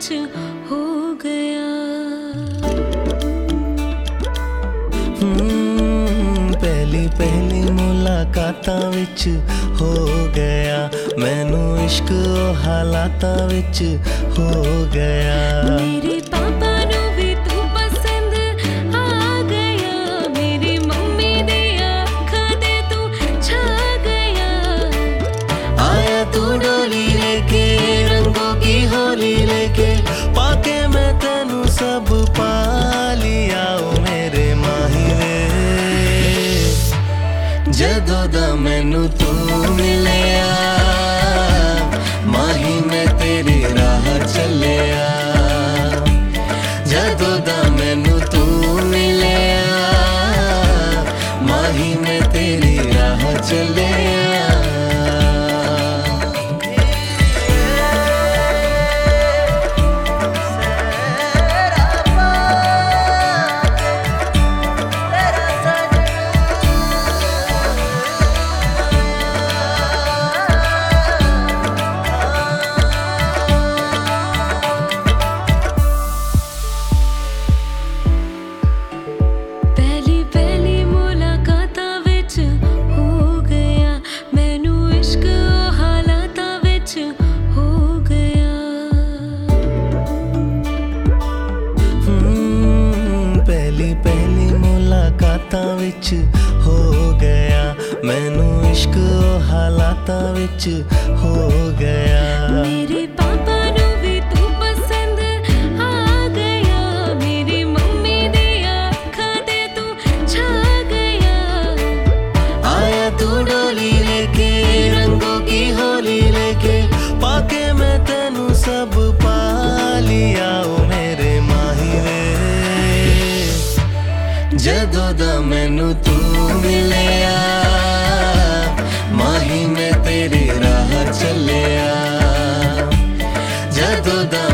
विच हो गया। पहली पहली मुलाकातां विच हो गया, मैनू इश्क हालातां विच हो गया। मेरे पापा नू भी तू पसंद आ गया, मेरी मम्मी दी अखां ते तू छा गया। आया तू डोली लेके रंगों की होली लेके, पाके मैं तेनू सब पा लिया ओ मेरे माही वे। जदों दा मैनू तू मिलिया, माही मैं तेरी राह चलिया। जदों दा मैनू तू मिलिया, माही मैं तेरी राह चलिया। पहली मुलाकातां विच हो गया, मैनू इश्क हालातां विच हो गया। मेरे पापा नू भी तू पसंद आ गया, मेरी मम्मी दी अखां ते तू छा गया। आया तू डोली लेके रंगों की होली लेके, पाके मैं तेनू सब पा लिया ओ मेरे माही वे। जदों दा मैनू तू मिलिया, माही मैं तेरी राह चलिया। जदों दा